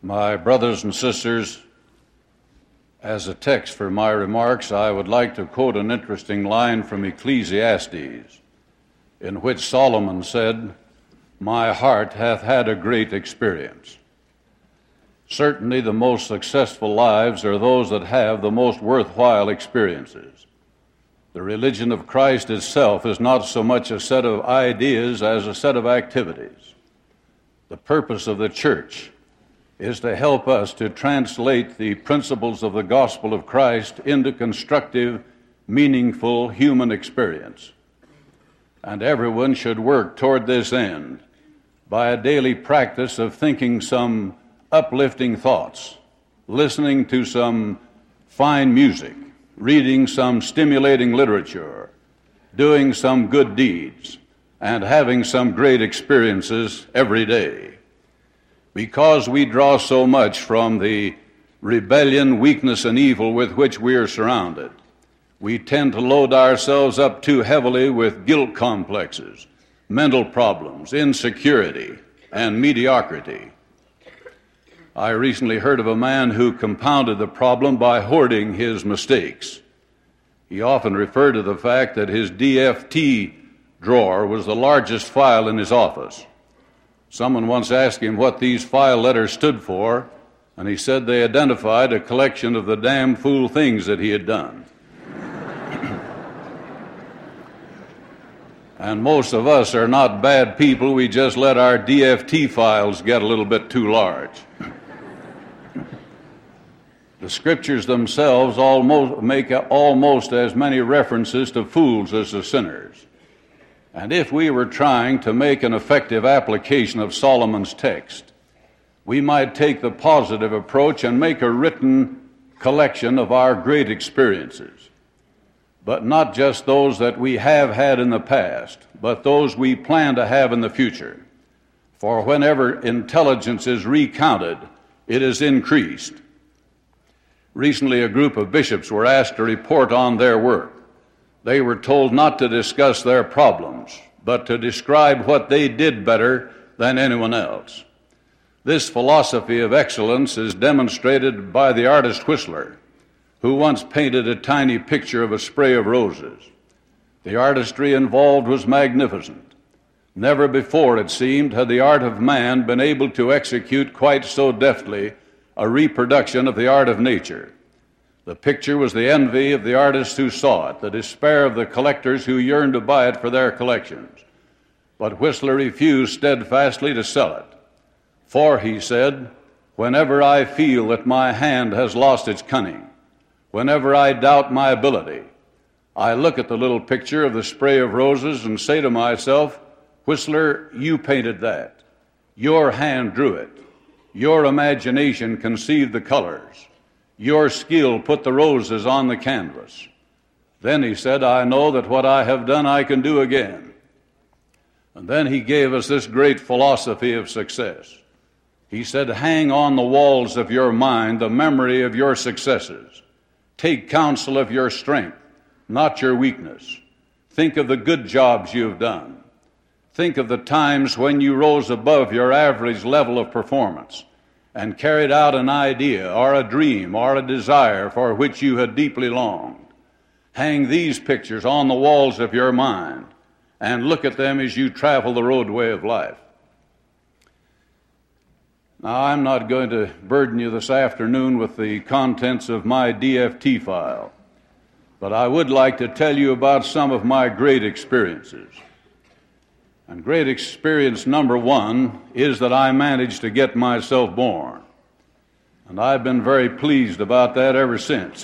My brothers and sisters, as a text for my remarks, I would like to quote an interesting line from Ecclesiastes, in which Solomon said, "My heart hath had a great experience." Certainly the most successful lives are those that have the most worthwhile experiences. The religion of Christ itself is not so much a set of ideas as a set of activities. The purpose of the church is to help us to translate the principles of the gospel of Christ into constructive, meaningful human experience. And everyone should work toward this end by a daily practice of thinking some uplifting thoughts, listening to some fine music, reading some stimulating literature, doing some good deeds, and having some great experiences every day. Because we draw so much from the rebellion, weakness, and evil with which we are surrounded, we tend to load ourselves up too heavily with guilt complexes, mental problems, insecurity, and mediocrity. I recently heard of a man who compounded the problem by hoarding his mistakes. He often referred to the fact that his DFT drawer was the largest file in his office. Someone once asked him what these file letters stood for, and he said they identified a collection of the damn fool things that he had done. And most of us are not bad people, we just let our DFT files get a little bit too large. The scriptures themselves make almost as many references to fools as to sinners. And if we were trying to make an effective application of Solomon's text, we might take the positive approach and make a written collection of our great experiences. But not just those that we have had in the past, but those we plan to have in the future. For whenever intelligence is recounted, it is increased. Recently, a group of bishops were asked to report on their work. They were told not to discuss their problems, but to describe what they did better than anyone else. This philosophy of excellence is demonstrated by the artist Whistler, who once painted a tiny picture of a spray of roses. The artistry involved was magnificent. Never before, it seemed, had the art of man been able to execute quite so deftly a reproduction of the art of nature. The picture was the envy of the artists who saw it, the despair of the collectors who yearned to buy it for their collections. But Whistler refused steadfastly to sell it. For, he said, whenever I feel that my hand has lost its cunning, whenever I doubt my ability, I look at the little picture of the spray of roses and say to myself, Whistler, you painted that. Your hand drew it. Your imagination conceived the colors. Your skill put the roses on the canvas. Then, he said, I know that what I have done I can do again. And then he gave us this great philosophy of success. He said, hang on the walls of your mind the memory of your successes. Take counsel of your strength, not your weakness. Think of the good jobs you've done. Think of the times when you rose above your average level of performance and carried out an idea or a dream or a desire for which you had deeply longed. Hang these pictures on the walls of your mind and look at them as you travel the roadway of life. Now, I'm not going to burden you this afternoon with the contents of my DFT file, but I would like to tell you about some of my great experiences. And great experience number one is that I managed to get myself born. And I've been very pleased about that ever since.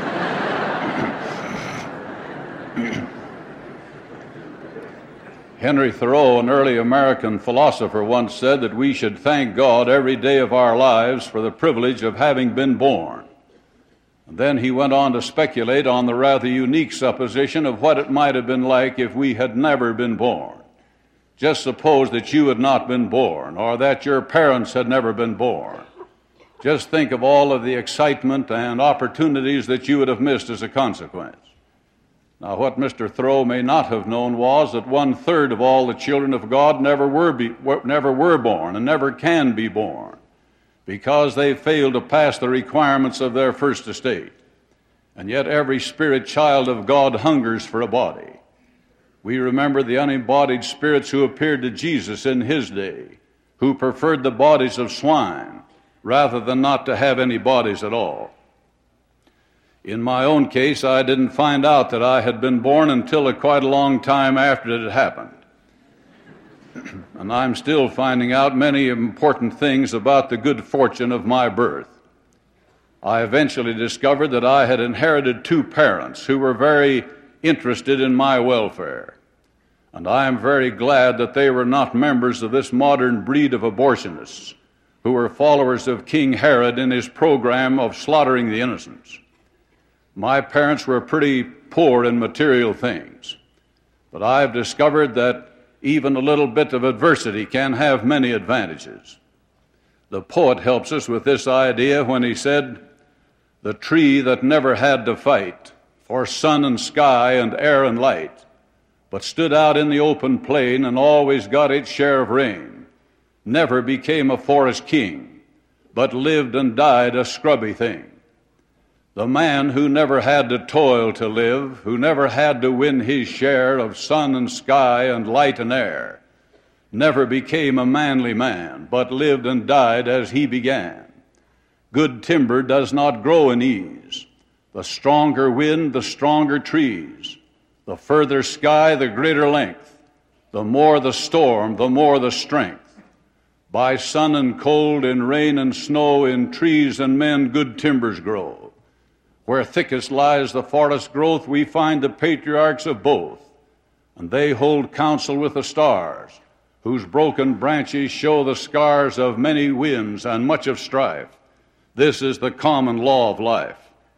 Henry Thoreau, an early American philosopher, once said that we should thank God every day of our lives for the privilege of having been born. And then he went on to speculate on the rather unique supposition of what it might have been like if we had never been born. Just suppose that you had not been born, or that your parents had never been born. Just think of all of the excitement and opportunities that you would have missed as a consequence. Now, what Mr. Thoreau may not have known was that 1/3 of all the children of God never were born and never can be born. because they failed to pass the requirements of their first estate. And yet every spirit child of God hungers for a body. We remember the unembodied spirits who appeared to Jesus in his day, who preferred the bodies of swine rather than not to have any bodies at all. In my own case, I didn't find out that I had been born until quite a long time after it had happened. And I'm still finding out many important things about the good fortune of my birth. I eventually discovered that I had inherited two parents who were very interested in my welfare. And I am very glad that they were not members of this modern breed of abortionists who were followers of King Herod in his program of slaughtering the innocents. My parents were pretty poor in material things, but I've discovered that even a little bit of adversity can have many advantages. The poet helps us with this idea when he said, "The tree that never had to fight for sun and sky and air and light, but stood out in the open plain and always got its share of rain, never became a forest king, but lived and died a scrubby thing. The man who never had to toil to live, who never had to win his share of sun and sky and light and air, never became a manly man, but lived and died as he began. Good timber does not grow in ease. The stronger wind, the stronger trees. The further sky, the greater length. The more the storm, the more the strength. By sun and cold, in rain and snow, in trees and men, good timbers grow. Where thickest lies the forest growth, we find the patriarchs of both, and they hold counsel with the stars, whose broken branches show the scars of many winds and much of strife. This is the common law of life."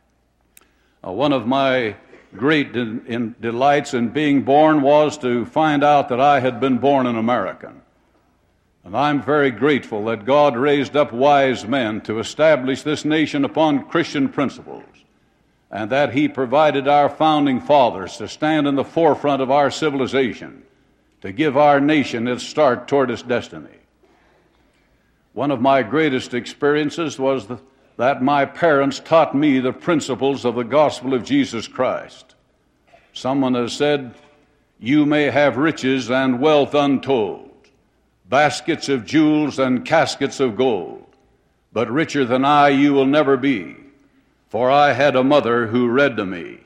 One of my great delights in being born was to find out that I had been born an American. And I'm very grateful that God raised up wise men to establish this nation upon Christian principles, and that he provided our founding fathers to stand in the forefront of our civilization, to give our nation its start toward its destiny. One of my greatest experiences was that my parents taught me the principles of the gospel of Jesus Christ. Someone has said, "You may have riches and wealth untold, baskets of jewels and caskets of gold, but richer than I you will never be. For I had a mother who read to me."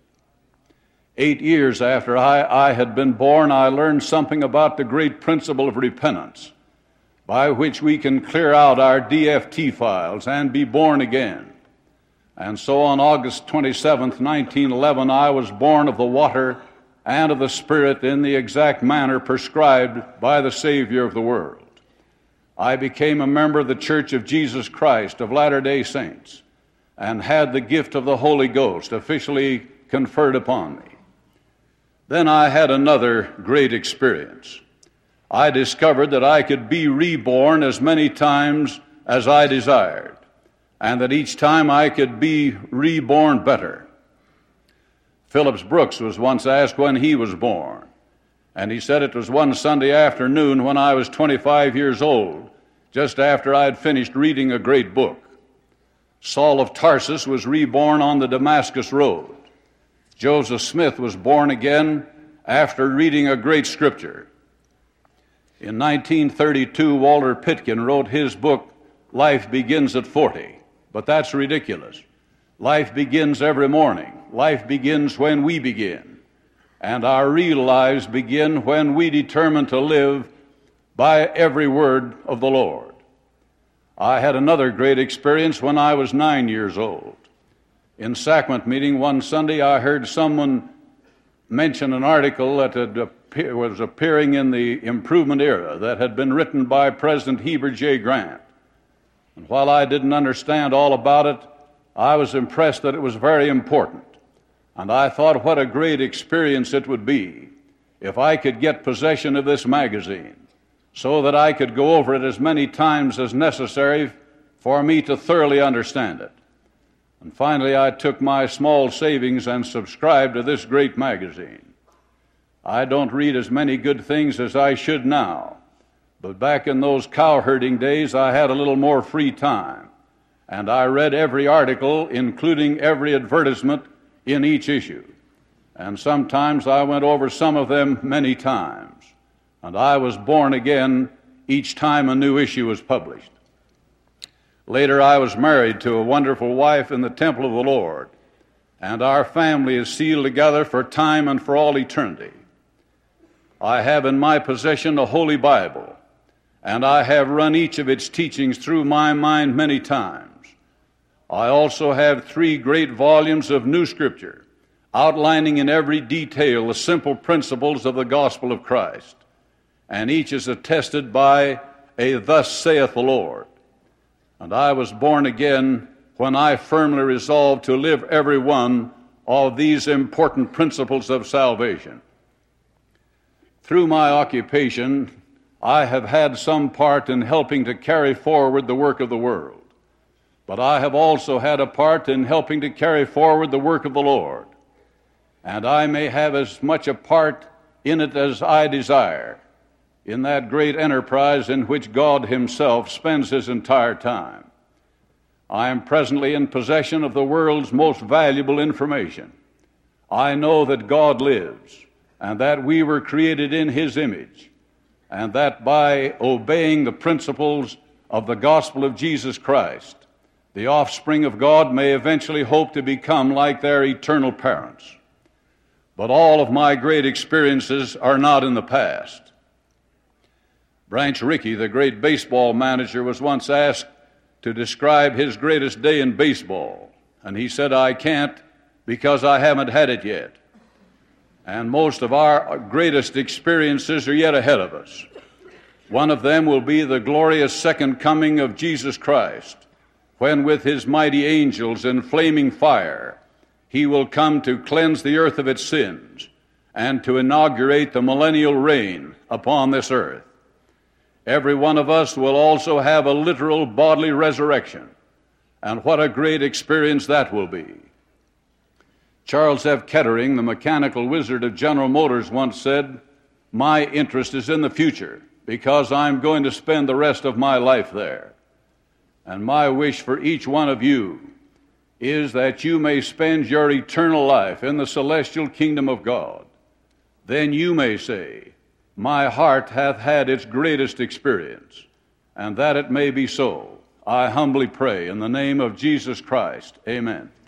8 years after I had been born, I learned something about the great principle of repentance, by which we can clear out our DFT files and be born again. And so on August 27th, 1911, I was born of the water and of the Spirit in the exact manner prescribed by the Savior of the world. I became a member of the Church of Jesus Christ of Latter-day Saints, and had the gift of the Holy Ghost officially conferred upon me. Then I had another great experience. I discovered that I could be reborn as many times as I desired, and that each time I could be reborn better. Phillips Brooks was once asked when he was born, and he said it was one Sunday afternoon when I was 25 years old, just after I had finished reading a great book. Saul of Tarsus was reborn on the Damascus Road. Joseph Smith was born again after reading a great scripture. In 1932, Walter Pitkin wrote his book, Life Begins at 40. But that's ridiculous. Life begins every morning. Life begins when we begin. And our real lives begin when we determine to live by every word of the Lord. I had another great experience when I was 9 years old. In sacrament meeting one Sunday, I heard someone mention an article that was appearing in the Improvement Era that had been written by President Heber J. Grant. And while I didn't understand all about it, I was impressed that it was very important. And I thought what a great experience it would be if I could get possession of this magazine, so that I could go over it as many times as necessary for me to thoroughly understand it. And finally, I took my small savings and subscribed to this great magazine. I don't read as many good things as I should now, But back in those cow herding days, I had a little more free time, and I read every article, including every advertisement in each issue. And sometimes I went over some of them many times, and I was born again each time a new issue was published. Later, I was married to a wonderful wife in the temple of the Lord, and our family is sealed together for time and for all eternity. I have in my possession a Holy Bible, and I have run each of its teachings through my mind many times. I also have 3 great volumes of New Scripture, outlining in every detail the simple principles of the gospel of Christ, and each is attested by a "Thus saith the Lord." And I was born again when I firmly resolved to live every one of these important principles of salvation. Through my occupation, I have had some part in helping to carry forward the work of the world, but I have also had a part in helping to carry forward the work of the Lord, and I may have as much a part in it as I desire, in that great enterprise in which God Himself spends His entire time. I am presently in possession of the world's most valuable information. I know that God lives, and that we were created in His image, and that by obeying the principles of the gospel of Jesus Christ, the offspring of God may eventually hope to become like their eternal parents. But all of my great experiences are not in the past. Branch Rickey, the great baseball manager, was once asked to describe his greatest day in baseball, and he said, "I can't because I haven't had it yet." And most of our greatest experiences are yet ahead of us. One of them will be the glorious second coming of Jesus Christ, when with His mighty angels in flaming fire, He will come to cleanse the earth of its sins and to inaugurate the millennial reign upon this earth. Every one of us will also have a literal bodily resurrection, and what a great experience that will be. Charles F. Kettering, the mechanical wizard of General Motors, once said, "My interest is in the future because I'm going to spend the rest of my life there. And my wish for each one of you is that you may spend your eternal life in the celestial kingdom of God. Then you may say, 'My heart hath had its greatest experience,' and that it may be so, I humbly pray in the name of Jesus Christ. Amen."